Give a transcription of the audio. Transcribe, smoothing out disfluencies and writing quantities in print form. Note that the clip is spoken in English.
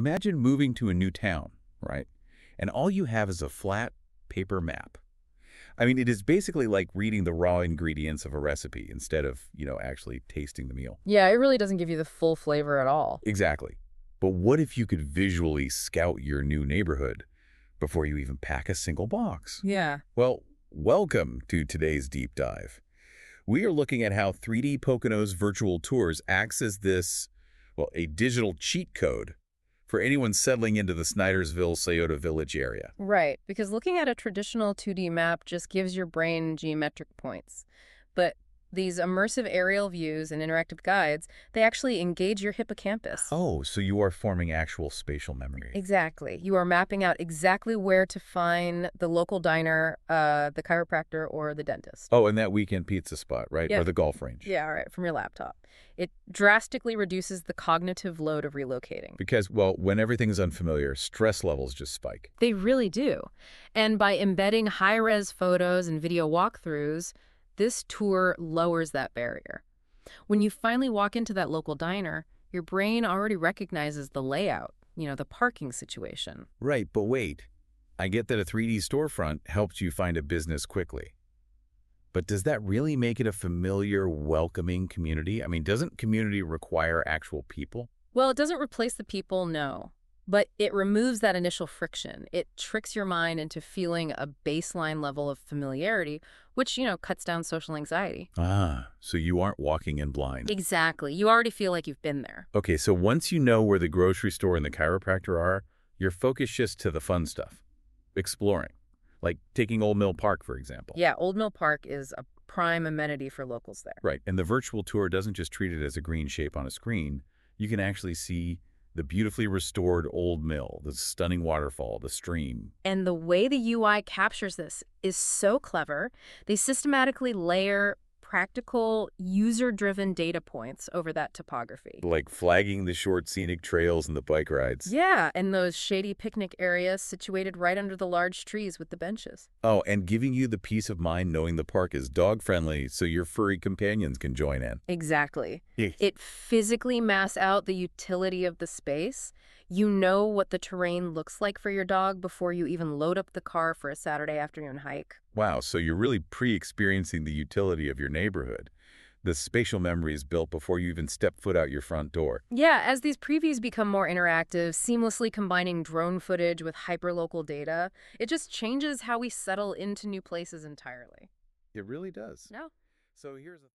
Imagine moving to a new town, right? And all you have is a flat paper map. I mean, it is basically like reading the raw ingredients of a recipe instead of, actually tasting the meal. Yeah, it really doesn't give you the full flavor at all. Exactly. But what if you could visually scout your new neighborhood before you even pack a single box? Yeah. Well, welcome to today's deep dive. We are looking at how 3D Poconos virtual tours acts as a digital cheat code for anyone settling into the Snydersville, Scioto Village area. Right, because looking at a traditional 2D map just gives your brain geometric points. But these immersive aerial views and interactive guides, they actually engage your hippocampus. Oh, so you are forming actual spatial memory. Exactly. You are mapping out exactly where to find the local diner, the chiropractor, or the dentist. Oh, and that weekend pizza spot, right? Yeah. Or the golf range. Yeah, all right, from your laptop. It drastically reduces the cognitive load of relocating. Because, well, when everything's unfamiliar, stress levels just spike. They really do. And by embedding high-res photos and video walkthroughs, this tour lowers that barrier. When you finally walk into that local diner, your brain already recognizes the layout, the parking situation. Right, but wait. I get that a 3D storefront helps you find a business quickly. But does that really make it a familiar, welcoming community? I mean, doesn't community require actual people? Well, it doesn't replace the people, no. But it removes that initial friction. It tricks your mind into feeling a baseline level of familiarity, which, cuts down social anxiety. Ah, so you aren't walking in blind. Exactly. You already feel like you've been there. Okay, so once you know where the grocery store and the chiropractor are, your focus shifts to the fun stuff. Exploring. Like taking Old Mill Park, for example. Yeah, Old Mill Park is a prime amenity for locals there. Right, and the virtual tour doesn't just treat it as a green shape on a screen. You can actually see the beautifully restored old mill, the stunning waterfall, the stream. And the way the UI captures this is so clever. They systematically layer practical, user-driven data points over that topography. Like flagging the short scenic trails and the bike rides. Yeah, and those shady picnic areas situated right under the large trees with the benches. Oh, and giving you the peace of mind knowing the park is dog-friendly so your furry companions can join in. Exactly. Yes. It physically maps out the utility of the space. You know what the terrain looks like for your dog before you even load up the car for a Saturday afternoon hike. Wow, so you're really pre-experiencing the utility of your neighborhood. The spatial memory is built before you even step foot out your front door. Yeah, as these previews become more interactive, seamlessly combining drone footage with hyperlocal data, it just changes how we settle into new places entirely. It really does. No? So here's a